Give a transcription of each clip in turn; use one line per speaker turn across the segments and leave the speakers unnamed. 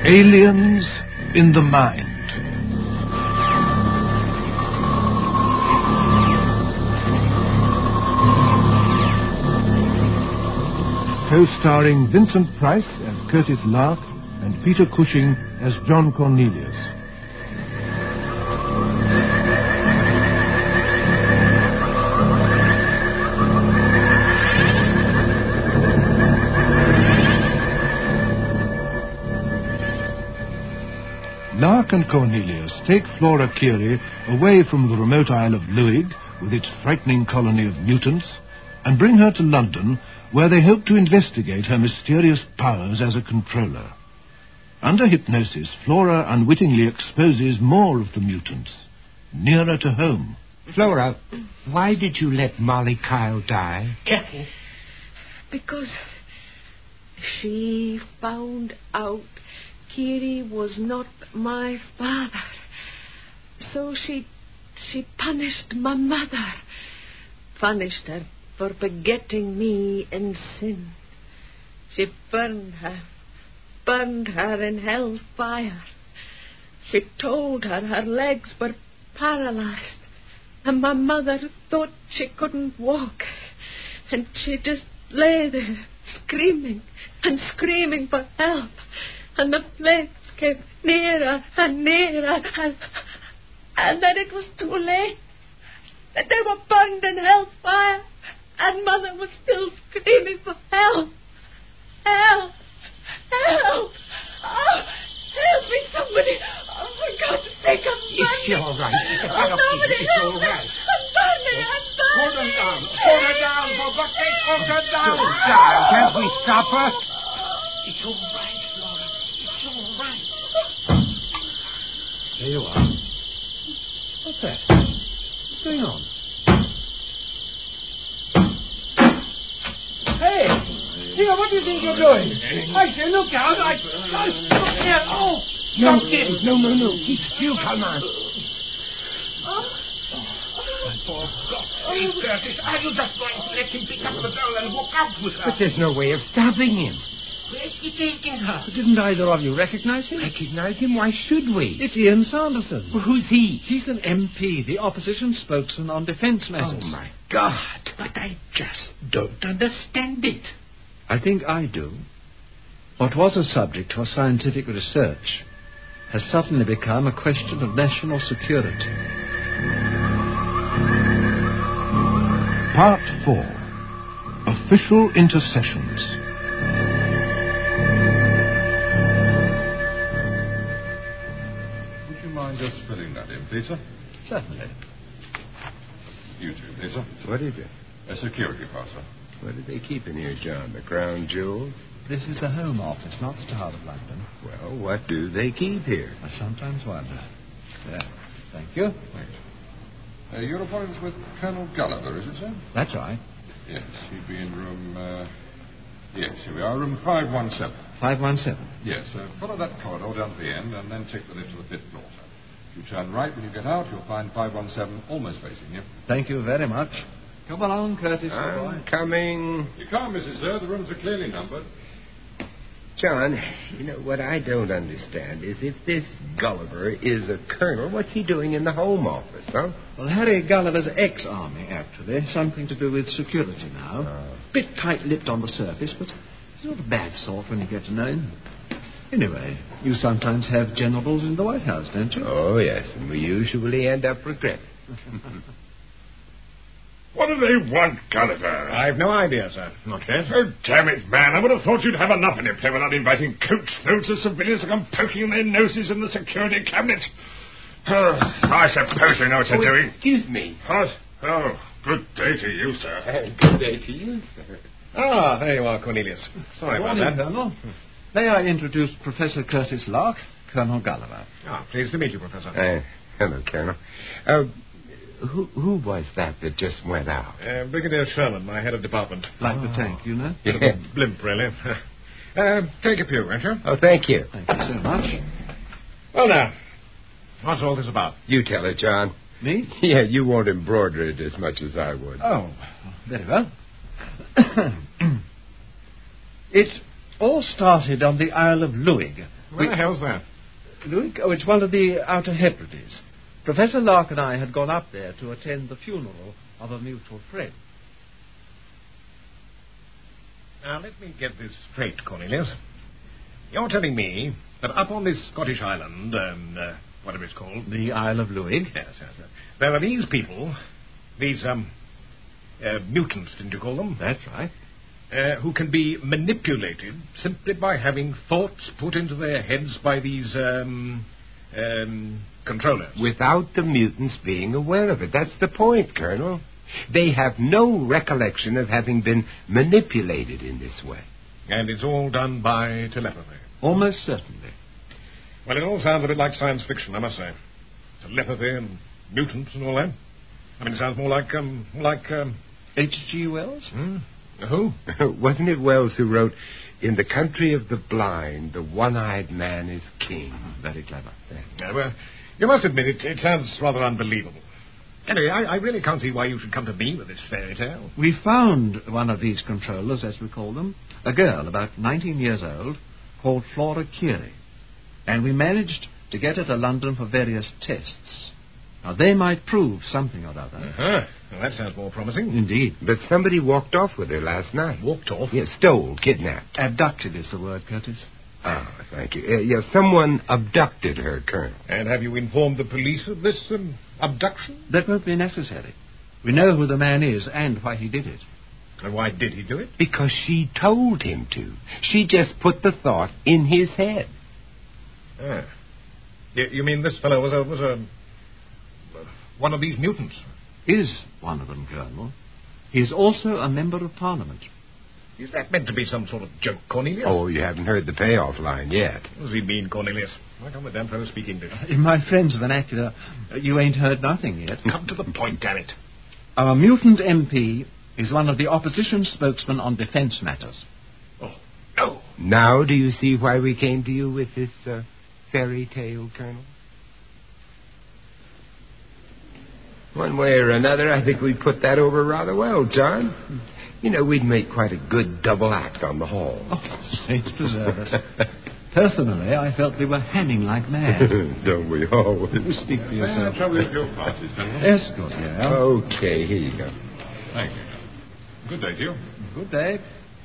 Aliens in the Mind. Co-starring Vincent Price as Curtis Lark and Peter Cushing as John Cornelius. Lark and Cornelius take Flora Curie away from the remote Isle of Lewig, with its frightening colony of mutants, and bring her to London, where they hope to investigate her mysterious powers as a controller. Under hypnosis, Flora unwittingly exposes more of the mutants, nearer to home.
Flora, why did you let Molly Kyle die?
Kathy. Because she found out Kiri was not my father. So she punished my mother. Punished her for begetting me in sin. She burned her in hell fire. She told her her legs were paralyzed, and my mother thought she couldn't walk, and she just lay there screaming and screaming for help, and the flames came nearer and nearer, and then it was too late. That they were burned in hell fire, and Mother was still screaming for help. Help! Help! Oh, help me, somebody! Oh, for God's sake, I'm burning!
It's all right.
Somebody help me! I'm burning!
Put her down! Put her down! For God's sake, put her down!
Can't we stop her?
It's all right, Flora. It's all right.
There you are. What's that? What's going on? Hey! Here, what do you think you're doing? I say, look out! Look here! Oh!
No, no. Keep still, Kalman.
For God's sake, Curtis, are you just going to let him pick up the girl and walk out with her?
But there's no way of stopping him.
Where's he taking her?
But didn't either of you recognize him?
Recognize him? Why should we?
It's Ian Sanderson.
Well, who's he?
He's an MP, the opposition spokesman on defence matters.
Oh, my God. But I just don't understand it.
I think I do. What was a subject for scientific research has suddenly become a question of national security.
Part 4. Official Intercessions.
Would you mind just filling that in, Peter?
Certainly.
You too, Peter.
What is it?
A security pass, sir.
What do they keep in here, John? The crown jewels?
This is the Home Office, not the Tower of London.
Well, what do they keep here?
I sometimes wonder. There. Thank you.
Thanks. Your appointment's with Colonel Gulliver, is it, sir?
That's right.
Yes, he'd be in room... Yes, here we are, room 517.
517.
Yes, follow that corridor down to the end and then take the lift to the 5th floor, sir. If you turn right when you get out, you'll find 517 almost facing you.
Thank you very much. Come along, Curtis.
I'm coming.
You can't miss it, sir. The rooms are clearly numbered.
John, you know, what I don't understand is if this Gulliver is a colonel, what's he doing in the Home Office, huh?
Well, Harry Gulliver's ex-army, actually. Something to do with security now. Bit tight-lipped on the surface, but he's not a bad sort when you get to know him. Anyway, you sometimes have generals in the White House, don't you?
Oh, yes, and we usually end up regretting.
What do they want, Gulliver?
I've no idea, sir. Not yet.
Oh, damn it, man. I would have thought you'd have enough in your play without inviting coach loads of civilians to come poking their noses in the security cabinet. Oh, I suppose you know what you're doing.
Excuse me.
What? Oh, good day to you, sir.
Good day to you, sir.
Ah, there you are, Cornelius. Sorry about that.
Colonel. May I introduce Professor Curtis Lark, Colonel Gulliver.
Ah, pleased to meet you, Professor.
Hello, Colonel. Who was that just went out?
Brigadier Sherman, my head of department.
Like the tank, you know?
Bit of a blimp, really. Take a pew, won't you?
Oh, thank you.
Thank you so much.
Well, now, what's all this about?
You tell it, John.
Me?
Yeah, you won't embroider it as much as I would.
Oh, very well. It all started on the Isle of Lewig,
Where the hell's that?
Luig? Oh, it's one of the Outer Hebrides. Professor Lark and I had gone up there to attend the funeral of a mutual friend.
Now, let me get this straight, Cornelius. You're telling me that up on this Scottish island, whatever it's called...
The Isle of Luig?
Yes. There are these people, these, mutants, didn't you call them?
That's right.
Who can be manipulated simply by having thoughts put into their heads by these, controllers.
Without the mutants being aware of it. That's the point, Colonel. They have no recollection of having been manipulated in this way.
And it's all done by telepathy.
Almost certainly.
Well, it all sounds a bit like science fiction, I must say. Telepathy and mutants and all that. I mean, it sounds more like
H.G. Wells?
Who?
Wasn't it Wells who wrote, "In the country of the blind, the one-eyed man is king"?
Very clever.
Well, you must admit it sounds rather unbelievable. Anyway, I really can't see why you should come to me with this fairy tale.
We found one of these controllers, as we call them, a girl about 19 years old, called Flora Curie. And we managed to get her to London for various tests. Now, they might prove something or other.
Uh-huh. Well, that sounds more promising.
Indeed.
But somebody walked off with her last night.
Walked off?
Yes, stole, kidnapped.
Abducted is the word, Curtis.
Ah, thank you. Someone abducted her, Colonel.
And have you informed the police of this abduction?
That won't be necessary. We know who the man is and why he did it.
And why did he do it?
Because she told him to. She just put the thought in his head.
Ah. You mean this fellow was a one of these mutants?
Is one of them, Colonel. He is also a member of Parliament.
Is that meant to be some sort of joke, Cornelius?
Oh, you haven't heard the payoff line yet.
What does he mean, Cornelius? Why can't the damn fellow speak English?
In my friend's vernacular, you ain't heard nothing yet.
Come to the point, damn it.
Our mutant MP is one of the opposition spokesmen on defence matters.
Oh, no.
Now do you see why we came to you with this fairy tale, Colonel? One way or another, I think we put that over rather well, John. You know, we'd make quite a good double act on the hall.
Oh, saints preserve us. Personally, I felt we were hanging like mad.
Don't we always?
Speak for yourself.
Trouble with your parties, Colonel.
Yes, good, yeah.
Okay, here you go.
Thank you. Good day to you.
Good day.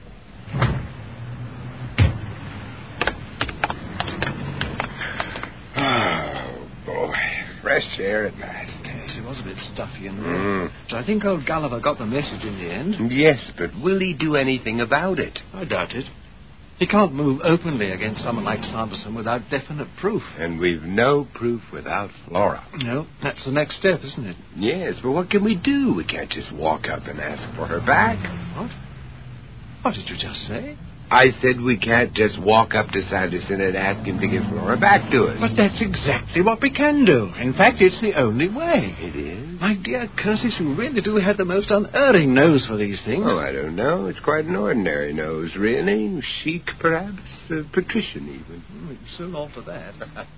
Oh, boy. Fresh air at last.
Yes, it was a bit stuffy and wet. So I think old Gulliver got the message in the end.
Yes, but will he do anything about it?
I doubt it. He can't move openly against someone like Sanderson without definite proof.
And we've no proof without Flora.
No, that's the next step, isn't it?
Yes, but what can we do? We can't just walk up and ask for her back.
What? What did you just say?
I said we can't just walk up to Sanderson and ask him to give Flora back to us.
But that's exactly what we can do. In fact, it's the only way.
It is?
My dear Curtis, you really do have the most unerring nose for these things.
Oh, I don't know. It's quite an ordinary nose, really. Chic, perhaps. Patrician, even.
We'll soon alter that.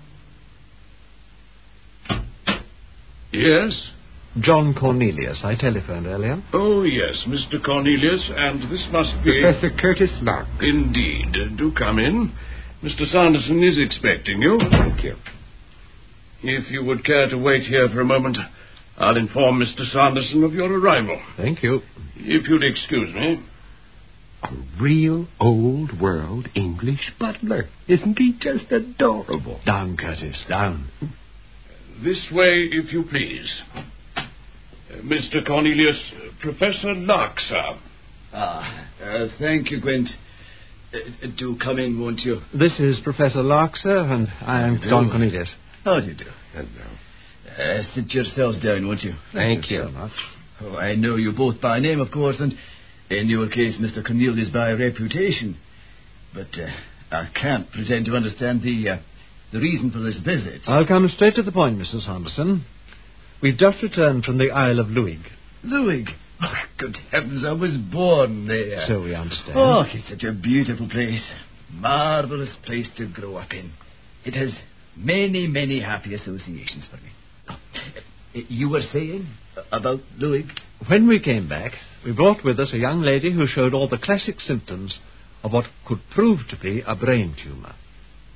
Yes?
John Cornelius. I telephoned earlier.
Oh, yes, Mr. Cornelius, and this must be...
Professor Curtis Locke.
Indeed. Do come in. Mr. Sanderson is expecting you.
Thank you.
If you would care to wait here for a moment, I'll inform Mr. Sanderson of your arrival.
Thank you.
If you'd excuse me.
A real old-world English butler. Isn't he just adorable?
Down, Curtis, down.
This way, if you please. Mr. Cornelius, Professor Lark, sir.
Thank you, Gwent. Do come in, won't you?
This is Professor Lark, sir, and I am John Cornelius.
How do you do?
Hello.
Sit yourselves down, won't you?
Thank you.
so much.
Oh, I know you both by name, of course, and in your case, Mr. Cornelius by reputation. But I can't pretend to understand the reason for this visit.
I'll come straight to the point, Mr. Sanderson. We've just returned from the Isle of Luig.
Luig? Oh, good heavens, I was born there.
So we understand.
Oh, it's such a beautiful place. Marvellous place to grow up in. It has many, many happy associations for me. Oh, you were saying about Luig?
When we came back, we brought with us a young lady who showed all the classic symptoms of what could prove to be a brain tumour.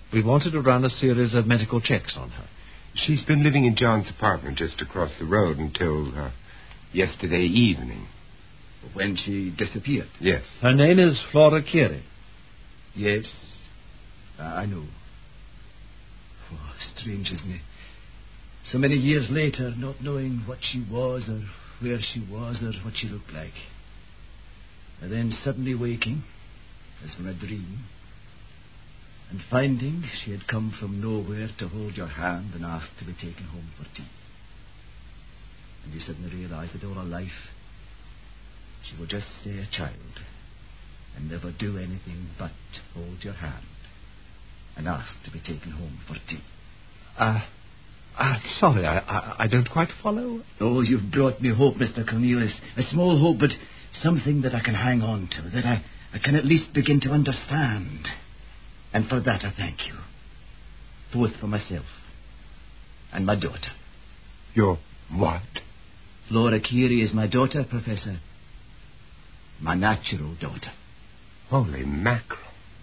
We wanted to run a series of medical checks on her.
She's been living in John's apartment just across the road until yesterday evening.
When she disappeared?
Yes.
Her name is Flora Curie.
Yes, I know. Oh, strange, isn't it? So many years later, not knowing what she was or where she was or what she looked like. And then suddenly waking, as from a dream, and finding she had come from nowhere to hold your hand and ask to be taken home for tea. And you suddenly realized that all her life she would just stay a child and never do anything but hold your hand and ask to be taken home for tea.
I'm sorry, I don't quite follow.
Oh, you've brought me hope, Mr. Cornelius. A small hope, but something that I can hang on to, that I can at least begin to understand. And for that I thank you. Both for myself and my daughter.
Your what?
Flora Curie is my daughter, Professor. My natural daughter.
Holy mackerel.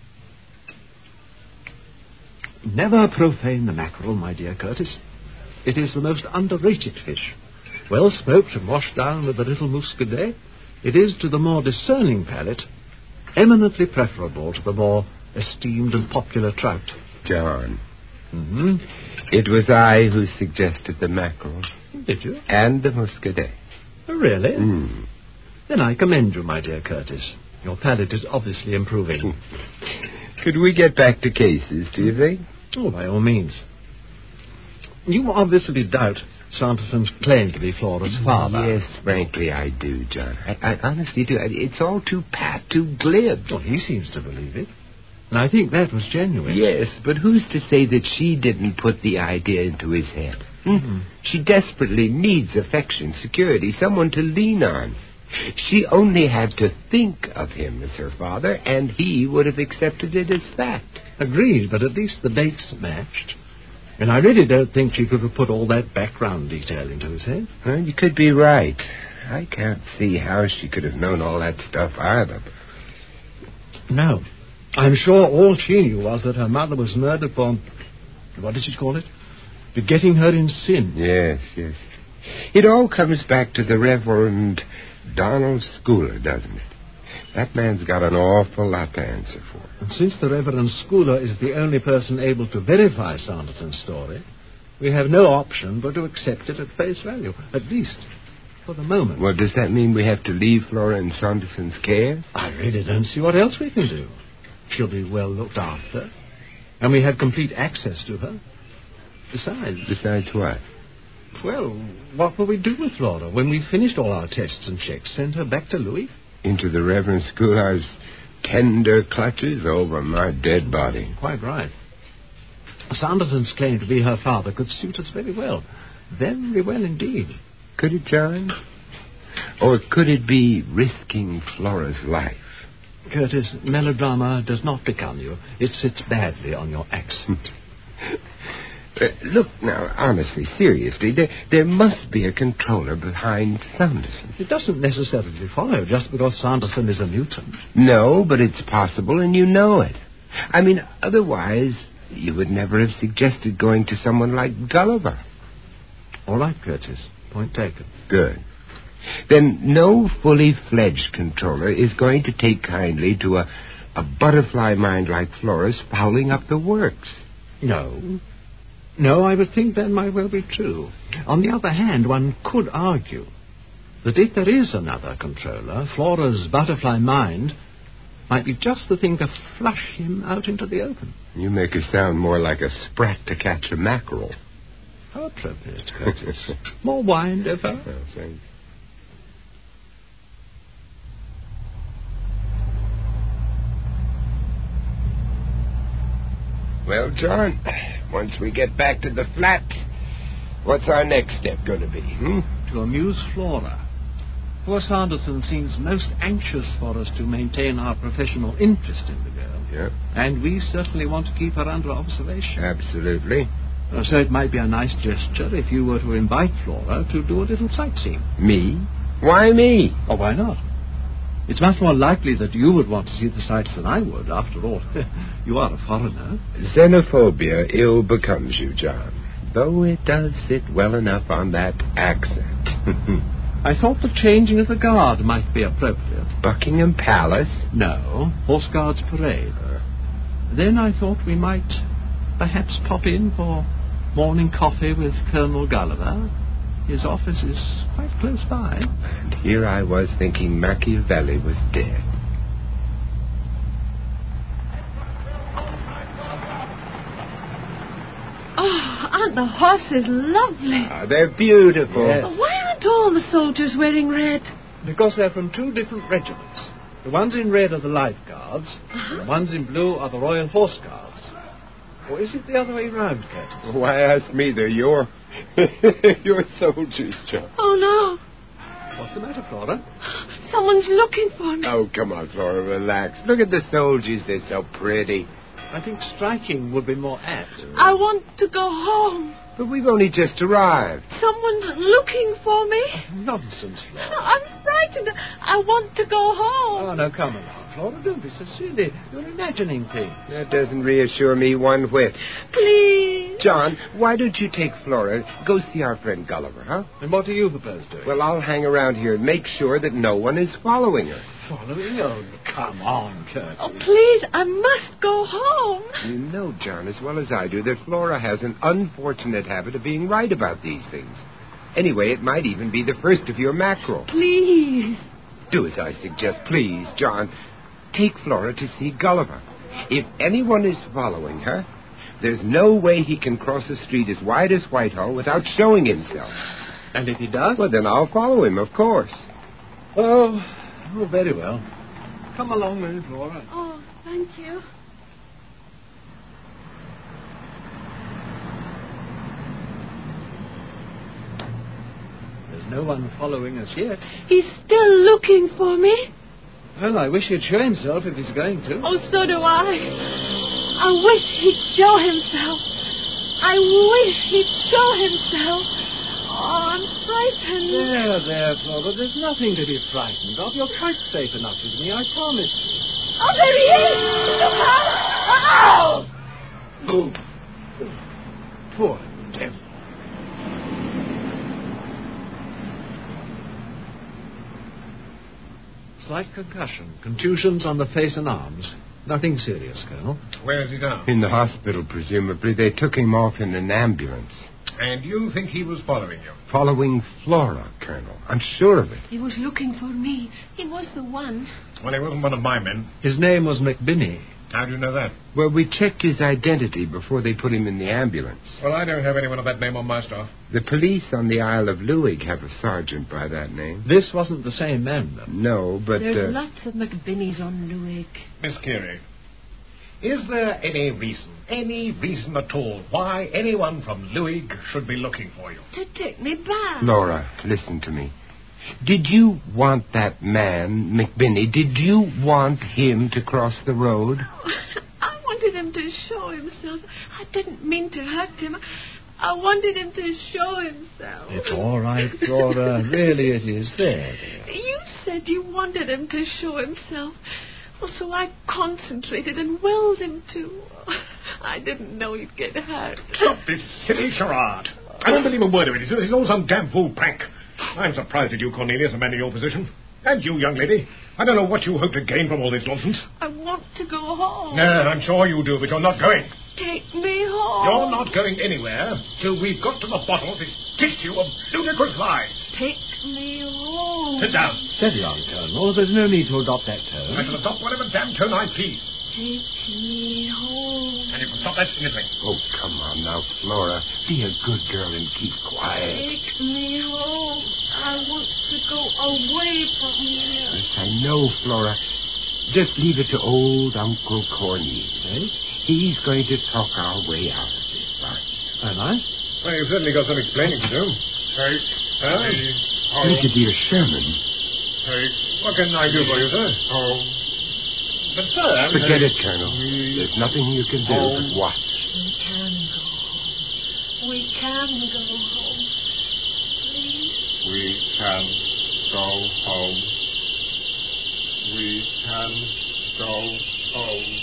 Never profane the mackerel, my dear Curtis. It is the most underrated fish. Well smoked and washed down with a little muscadet, it is to the more discerning palate eminently preferable to the more esteemed and popular trout.
John.
Mm-hmm.
It was I who suggested the mackerel.
Did you?
And the muscadet.
Oh, really?
Mm.
Then I commend you, my dear Curtis. Your palate is obviously improving.
Could we get back to cases, do you think?
Oh, by all means. You obviously doubt Sanderson's claim to be Flora's father.
Yes, frankly, I do, John. I honestly do. It's all too pat, too glib.
Well, he seems to believe it. And I think that was genuine.
Yes, but who's to say that she didn't put the idea into his head?
Mm-hmm.
She desperately needs affection, security, someone to lean on. She only had to think of him as her father, and he would have accepted it as fact.
Agreed, but at least the dates matched. And I really don't think she could have put all that background detail into his head.
Well, you could be right. I can't see how she could have known all that stuff either.
No. I'm sure all she knew was that her mother was murdered for... What did she call it? Begetting her in sin.
Yes, yes. It all comes back to the Reverend Donald Schooler, doesn't it? That man's got an awful lot to answer for.
And since the Reverend Schooler is the only person able to verify Sanderson's story, we have no option but to accept it at face value, at least for the moment.
Well, does that mean we have to leave Flora in Sanderson's care?
I really don't see what else we can do. She'll be well looked after, and we have complete access to her.
Besides what?
Well, what will we do with Flora when we've finished all our tests and checks? Send her back to Louis?
Into the Reverend Schooler's tender clutches over my dead body.
Quite right. Sanderson's claim to be her father could suit us very well. Very well indeed.
Could it, John? Or could it be risking Flora's life?
Curtis, melodrama does not become you. It sits badly on your accent.
Look now, honestly, seriously, there must be a controller behind Sanderson.
It doesn't necessarily follow just because Sanderson is a mutant.
No, but it's possible and you know it. I mean, otherwise, you would never have suggested going to someone like Gulliver.
All right, Curtis. Point taken.
Good. Then no fully fledged controller is going to take kindly to a butterfly mind like Flora's fouling up the works.
No, I would think that might well be true. On the other hand, one could argue that if there is another controller, Flora's butterfly mind might be just the thing to flush him out into the open.
You make her sound more like a sprat to catch a mackerel.
How appropriate, Curtis. More wine, dear fellow?
Well, thanks. Well, John, once we get back to the flat, what's our next step going to be,
To amuse Flora. Poor Sanderson seems most anxious for us to maintain our professional interest in the girl.
Yeah.
And we certainly want to keep her under observation.
Absolutely.
So it might be a nice gesture if you were to invite Flora to do a little sightseeing.
Me? Why me?
Oh, why not? It's much more likely that you would want to see the sights than I would. After all, you are a foreigner.
Xenophobia ill becomes you, John, though it does sit well enough on that accent.
I thought the changing of the guard might be appropriate.
Buckingham Palace?
No, Horse Guards Parade. Then I thought we might perhaps pop in for morning coffee with Colonel Gulliver. His office is quite close by.
And here I was thinking Machiavelli was dead.
Oh, aren't the horses lovely?
Ah, they're beautiful.
Yes.
Why aren't all the soldiers wearing red?
Because they're from two different regiments. The ones in red are the Life Guards, and the ones in blue are the Royal Horse Guards. Or is it the other way round, Curtis?
Why ask me? They're your soldiers, John.
Oh, no.
What's the matter, Flora?
Someone's looking for me.
Oh, come on, Flora, relax. Look at the soldiers. They're so pretty.
I think striking would be more apt.
I want to go home.
But we've only just arrived.
Someone's looking for me.
Nonsense, Flora.
I'm frightened. I want to go home.
Oh, no, come along, Flora. Don't be so silly. You're imagining things.
That doesn't reassure me one whit.
Please.
John, why don't you take Flora, go see our friend Gulliver, huh?
And what do you propose doing?
Well, I'll hang around here and make sure that no one is following her.
Following? Oh, come on, Curtis.
Oh, please, I must go home.
You know, John, as well as I do, that Flora has an unfortunate habit of being right about these things. Anyway, it might even be the first of your mackerel.
Please.
Do as I suggest, please, John. Take Flora to see Gulliver. If anyone is following her, there's no way he can cross a street as wide as Whitehall without showing himself.
And if he does?
Well, then I'll follow him, of course.
Oh, very well. Come along then, Flora.
Oh, thank you.
There's no one following us yet.
He's still looking for me.
Well, I wish he'd show himself if he's going to.
Oh, so do I. I wish he'd show himself. I wish he'd show himself. Oh, I'm frightened.
There, Flora. There's nothing to be frightened of. You're quite safe enough with me, I promise.
Oh, there he is! Look out! Ow!
Oh, poor devil. Slight concussion. Contusions on the face and arms. Nothing serious, Colonel.
Where is he now?
In the hospital, presumably. They took him off in an ambulance.
And you think he was following you?
Following Flora, Colonel. I'm sure of it.
He was looking for me. He was the one.
Well, he wasn't one of my men.
His name was McBinney.
How do you know that?
Well, we checked his identity before they put him in the ambulance.
Well, I don't have anyone of that name on my staff.
The police on the Isle of Luig have a sergeant by that name.
This wasn't the same man, though.
No, but...
There's lots of McBinneys on Luig.
Miss Curie, is there any reason at all why anyone from Luig should be looking for you?
To take me back.
Laura, listen to me. Did you want that man, McBinney, did you want him to cross the road?
I wanted him to show himself. I didn't mean to hurt him. I wanted him to show himself.
It's all right, Flora. Really, it is. There.
You said you wanted him to show himself. Well, so I concentrated and willed him to. I didn't know he'd get hurt.
Stop this silly charade. I don't believe a word of it. It's all some damn fool prank. I'm surprised at you, Cornelius, a man in your position. And you, young lady. I don't know what you hope to gain from all this nonsense.
I want to go home.
No, I'm sure you do, but you're not going.
Take me home.
You're not going anywhere till we've got to the bottom of this tissue of ludicrous lies.
Take me home.
Sit down.
Steady on, Colonel. There's no need to adopt that tone.
I shall adopt whatever damn tone I please.
Take me home.
And you can stop that sniffling.
Oh, come on now, Flora. Be a good girl and keep quiet.
Take me home. I want to go away from here.
Yes, I know, Flora. Just leave it to old Uncle Cornelius, eh? He's going to talk our way out of this,
Am I?
Well, you've certainly got some explaining to do.
Brigadier Sherman.
What can I do for you, sir? But, sir...
Forget it, Colonel. There's nothing you can do but watch.
We can go home. We can go home. Please.
We can go home.
can go home.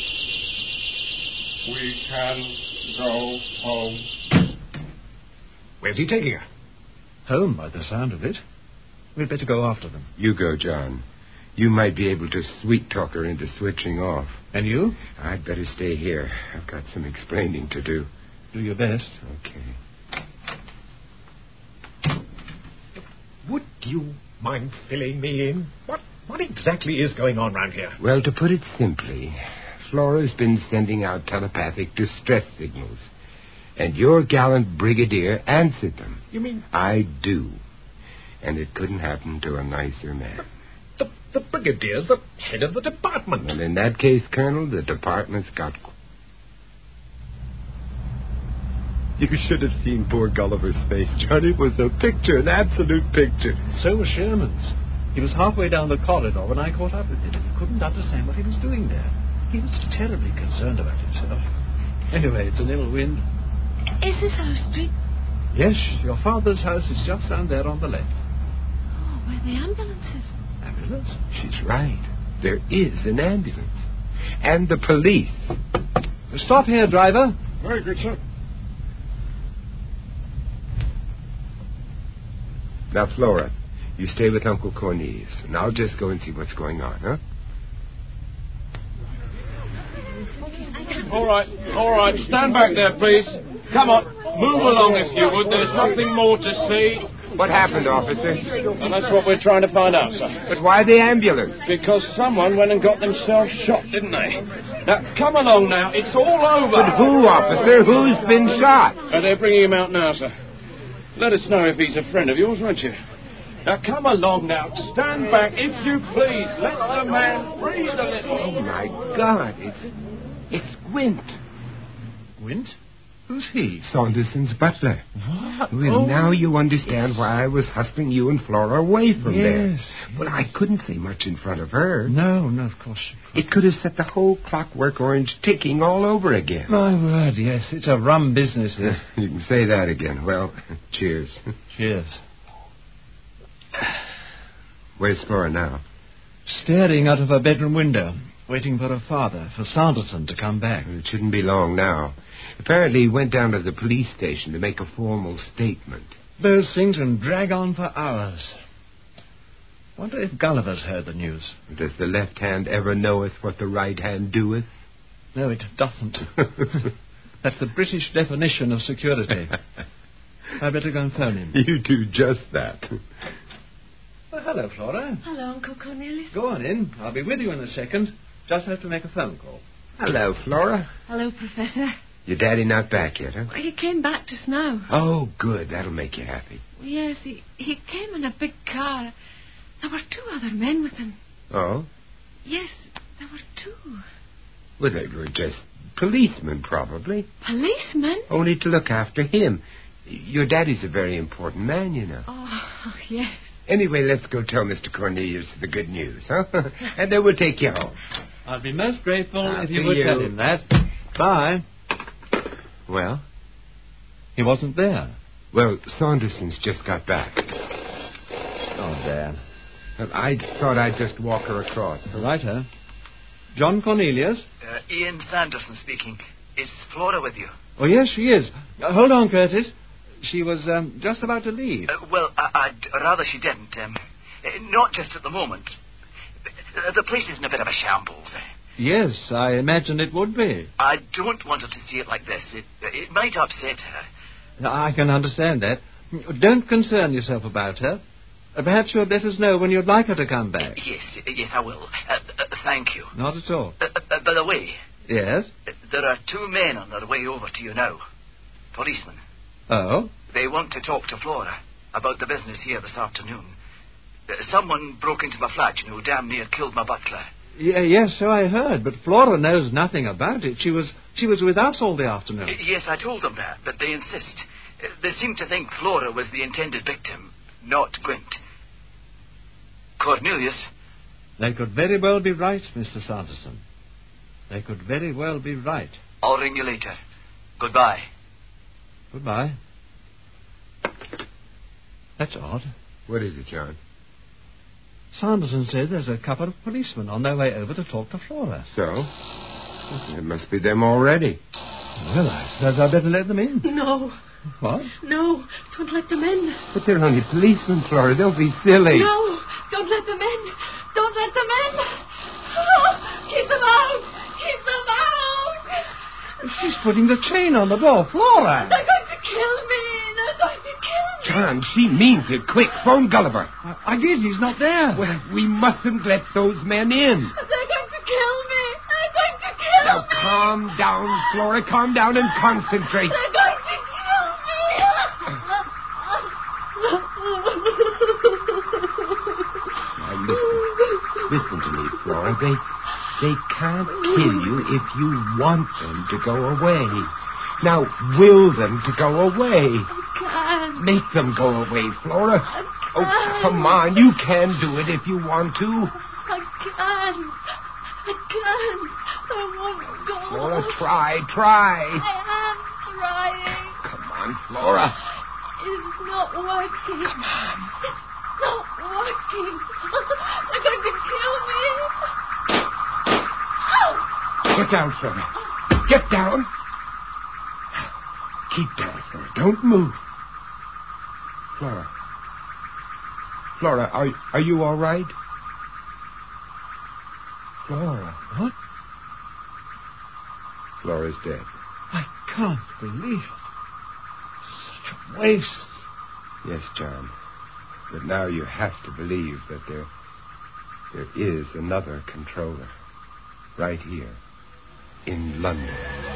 We can go home.
Where's he taking her?
Home, by the sound of it. We'd better go after them.
You go, John. You might be able to sweet-talk her into switching off.
And you?
I'd better stay here. I've got some explaining to do.
Do your best.
Okay.
Would you mind filling me in? What exactly is going on round here?
Well, to put it simply, Flora's been sending out telepathic distress signals. And your gallant brigadier answered them.
You mean...
I do. And it couldn't happen to a nicer man.
The brigadier's the head of the department.
Well, in that case, Colonel, the department's got... You should have seen poor Gulliver's face, John. It was a picture, an absolute picture.
So was Sherman's. He was halfway down the corridor when I caught up with him. He couldn't understand what he was doing there. He was terribly concerned about himself. Anyway, it's an ill wind.
Is this our street?
Yes, your father's house is just down there on the left.
Oh, where the ambulances?
Ambulance?
She's right. There is an ambulance. And the police.
Stop here, driver.
Very good, sir.
Now, Flora, you stay with Uncle Cornelius, and I'll just go and see what's going on, huh?
All right. Stand back there, please. Come on. Move along if you would. There's nothing more to see.
What happened, officer?
And that's what we're trying to find out, sir.
But why the ambulance?
Because someone went and got themselves shot, didn't they? Now, come along now. It's all over.
But who, officer? Who's been shot?
They're bringing him out now, sir. Let us know if he's a friend of yours, won't you? Now, come along now. Stand back, if you please. Let the man breathe a little.
Oh, my God. It's Gwent.
Gwent? Who's he?
Saunderson's butler.
What?
Well, now you understand why I was hustling you and Flora away from there.
Yes.
Well, I couldn't say much in front of her.
No, of course.
It could have set the whole Clockwork Orange ticking all over again.
My word, yes. It's a rum business, this.
You can say that again. Well, cheers.
Cheers.
Where's Flora now?
Staring out of her bedroom window, waiting for her father, for Sanderson to come back.
It shouldn't be long now. Apparently he went down to the police station to make a formal statement.
Those things can drag on for hours. Wonder if Gulliver's heard the news.
Does the left hand ever knoweth what the right hand doeth?
No, it doesn't. That's the British definition of security. I'd better go and phone him.
You do just that.
Well, hello, Flora.
Hello, Uncle Cornelius.
Go on in. I'll be with you in a second. Just have to make a phone call.
Hello, Flora.
Hello, Professor.
Your daddy not back yet, huh?
He came back just now.
Oh, good. That'll make you happy.
Yes, he came in a big car. There were 2 other men with him.
Oh?
Yes, there were 2.
Well, they were just policemen, probably.
Policemen?
Only to look after him. Your daddy's a very important man, you know.
Oh, yes.
Anyway, let's go tell Mr. Cornelius the good news, huh? And then we'll take you home.
I'd be most grateful if you
After
would
you.
tell him that. Bye.
Well?
He wasn't there.
Well, Saunderson's just got back.
Oh, there.
Well, I thought I'd just walk her across.
Righto. John Cornelius?
Ian Sanderson speaking. Is Flora with you?
Oh, yes, she is. Hold on, Curtis. She was just about to leave.
Well, I'd rather she didn't. Not just at the moment. The place is in a bit of a shambles.
Yes, I imagine it would be.
I don't want her to see it like this. It might upset her.
I can understand that. Don't concern yourself about her. Perhaps you'll let us know when you'd like her to come back.
Yes, I will. Thank you.
Not at all.
By the way...
Yes?
There are 2 men on their way over to you now. Policemen.
Oh?
They want to talk to Flora about the business here this afternoon. Someone broke into my flat, damn near killed my butler.
Yes, so I heard, but Flora knows nothing about it. She was with us all the afternoon.
Yes, I told them that, but they insist. They seem to think Flora was the intended victim, not Gwent. Cornelius?
They could very well be right, Mr. Sanderson. They could very well be right.
I'll ring you later. Goodbye.
Goodbye. That's odd.
What is it, John?
Sanderson said there's a couple of policemen on their way over to talk to Flora.
So? It must be them already.
Well, I suppose I'd better let them in.
No.
What?
No, don't let them in.
But they're only policemen, Flora. They'll be silly.
No, don't let them in. Don't let them in. Oh, keep them out. Keep them out.
She's putting the chain on the door. Flora!
They're going to kill me. They're going to kill me.
John, she means it. Quick, phone Gulliver.
I did. He's not there.
Well, we mustn't let those men in.
They're going to kill me. They're going to kill
Now,
me.
calm down, Flora. Calm down and concentrate.
They're going to kill me.
Now, listen to me, Flora. They can't kill you if you want them to go away. Now, will them to go away.
I can't.
Make them go away, Flora.
I can't.
Oh, come on. You can do it if you want to.
I can't. I can't. I won't go.
Flora, try.
I am trying.
Come on, Flora.
It's not working.
Come on.
It's not working. They're going to kill me.
Get down, Flora. Get down. Keep down, Flora. Don't move. Flora, are you all right? Flora.
What?
Flora's dead.
I can't believe it. Such a waste.
Yes, John. But now you have to believe that there is another controller. Right here. In London.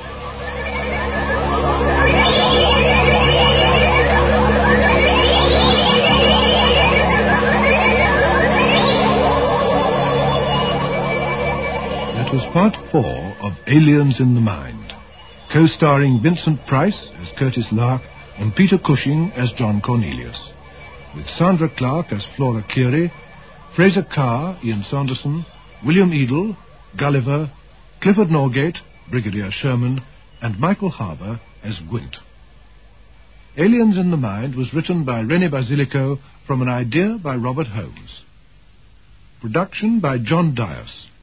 That was part 4 of Aliens in the Mind, co-starring Vincent Price as Curtis Lark and Peter Cushing as John Cornelius, with Sandra Clark as Flora Curie, Fraser Carr, Ian Sanderson, William Edel, Gulliver, Clifford Norgate, Brigadier Sherman, and Michael Harbour as Gwent. Aliens in the Mind was written by René Basilico from an idea by Robert Holmes. Production by John Dias.